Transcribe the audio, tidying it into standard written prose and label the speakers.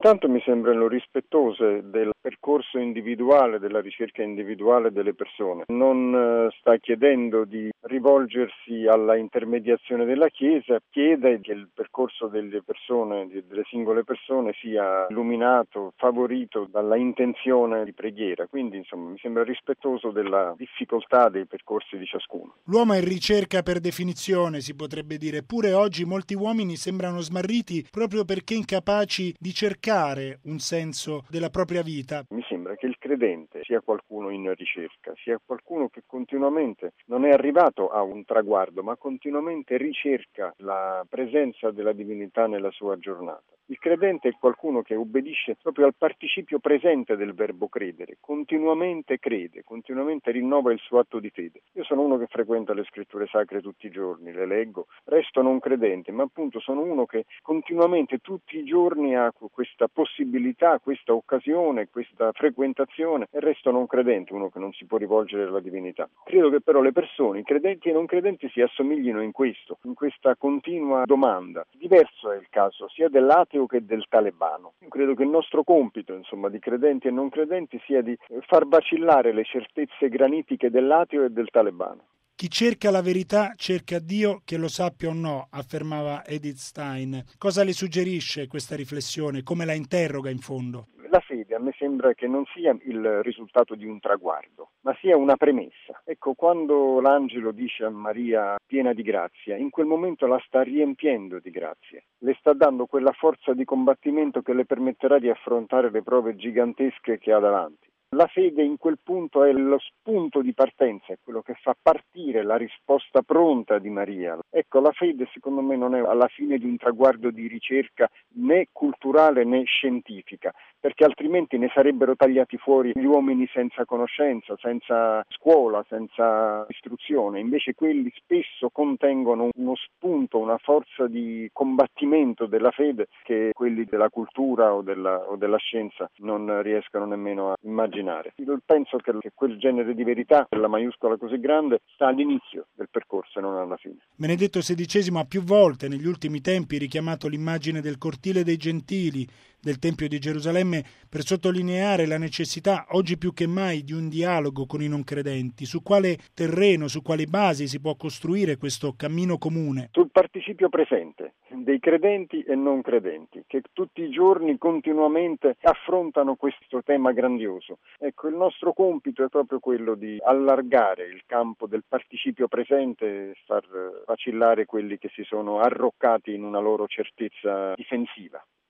Speaker 1: Intanto mi sembrano rispettose del percorso individuale, della ricerca individuale delle persone. Non sta chiedendo di rivolgersi alla intermediazione della Chiesa, chiede che il percorso delle persone, delle singole persone, sia illuminato, favorito dalla intenzione di preghiera. Quindi, insomma, mi sembra rispettoso della difficoltà dei percorsi di ciascuno.
Speaker 2: L'uomo è ricerca per definizione, si potrebbe dire. Eppure oggi molti uomini sembrano smarriti proprio perché incapaci di cercare un senso della propria vita.
Speaker 1: Mi sembra che il credente sia qualcuno in ricerca, sia qualcuno che continuamente non è arrivato a un traguardo, ma continuamente ricerca la presenza della divinità nella sua giornata. Il credente è qualcuno che obbedisce proprio al participio presente del verbo credere, continuamente crede, continuamente rinnova il suo atto di fede. Io sono uno che frequenta le scritture sacre tutti i giorni, le leggo, resto non credente, ma appunto sono uno che continuamente tutti i giorni ha questa possibilità, questa occasione, questa frequentazione e resto non credente, uno che non si può rivolgere alla divinità. Credo che però le persone, i credenti e i non credenti, si assomiglino in questo, in questa continua domanda. Diverso è il caso sia dell'ateo che del talebano. Io credo che il nostro compito, insomma, di credenti e non credenti sia di far vacillare le certezze granitiche dell'ateo e del talebano.
Speaker 2: Chi cerca la verità cerca Dio, che lo sappia o no, affermava Edith Stein. Cosa le suggerisce questa riflessione? Come la interroga in fondo?
Speaker 1: La fede a me sembra che non sia il risultato di un traguardo, ma sia una premessa. Ecco, quando l'angelo dice a Maria piena di grazia, in quel momento la sta riempiendo di grazie, le sta dando quella forza di combattimento che le permetterà di affrontare le prove gigantesche che ha davanti. La fede in quel punto è lo spunto di partenza, è quello che fa partire la risposta pronta di Maria. Ecco, la fede secondo me non è alla fine di un traguardo di ricerca né culturale né scientifica, perché altrimenti ne sarebbero tagliati fuori gli uomini senza conoscenza, senza scuola, senza istruzione. Invece quelli spesso contengono uno spunto, una forza di combattimento della fede che quelli della cultura o della scienza non riescono nemmeno a immaginare. Io penso che quel genere di verità, quella maiuscola così grande, sta all'inizio del percorso e non alla fine.
Speaker 2: Benedetto XVI ha più volte negli ultimi tempi richiamato l'immagine del cortile dei gentili del Tempio di Gerusalemme per sottolineare la necessità, oggi più che mai, di un dialogo con i non credenti. Su quale terreno, su quali basi si può costruire questo cammino comune?
Speaker 1: Sul participio presente dei credenti e non credenti, che tutti i giorni continuamente affrontano questo tema grandioso. Ecco, il nostro compito è proprio quello di allargare il campo del participio presente e far vacillare quelli che si sono arroccati in una loro certezza difensiva.